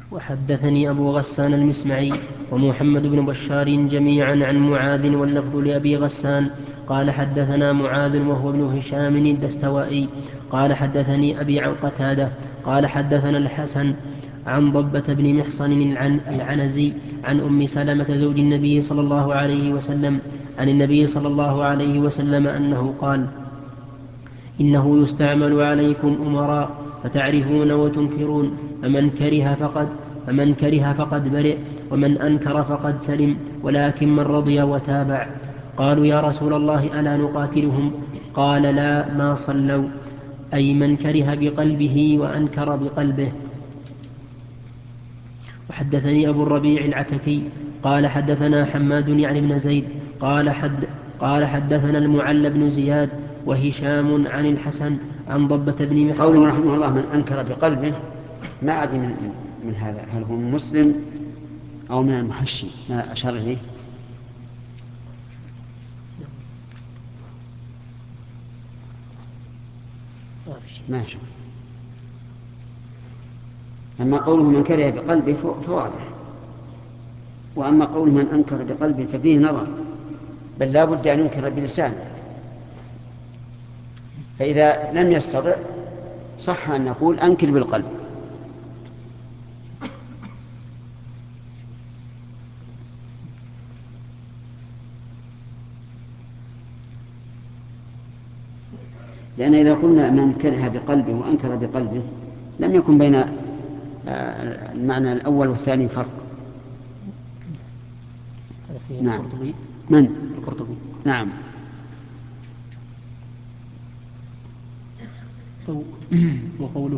وحدثني أبو غسان المسمعي ومحمد بن بشار جميعا عن معاذ واللفظ لأبي غسان قال حدثنا معاذ وهو ابن هشام الدستوائي قال حدثني أبي عن قتادة قال حدثنا الحسن عن ضبة بن محصن العنزي عن أم سلمة زوج النبي صلى الله عليه وسلم عن النبي صلى الله عليه وسلم أنه قال: إنه يستعمل عليكم أمراء فتعرفون وتنكرون، فمن كره فقد برئ، ومن أنكر فقد سلم، ولكن من رضي وتابع. قالوا: يا رسول الله ألا نقاتلهم؟ قال: لا، ما صلوا. أي من كره بقلبه وأنكر بقلبه. وحدثني أبو الربيع العتكي قال حدثنا حماد يعني بن زيد قال حدثنا المعلى بن زياد وهشام عن الحسن عن ضبة بن محصن. قوله رحمه الله من أنكر بقلبه، ما أدري من هذا، هل هو من مسلم أو من المحشي ما أشار إليه؟ ما شاء. أما قوله من كره بقلبه فواضح، وأما قوله من أنكر بقلبه ففيه نظر، بل لا بد أن ينكر بلسانه، فإذا لم يستطع صح أن نقول أنكر بالقلب. لأن إذا قلنا من كره بقلبه وأنكر بقلبه لم يكن بين المعنى الأول والثاني فرق. نعم. القرطبي. من؟ القرطبي. نعم. وقوله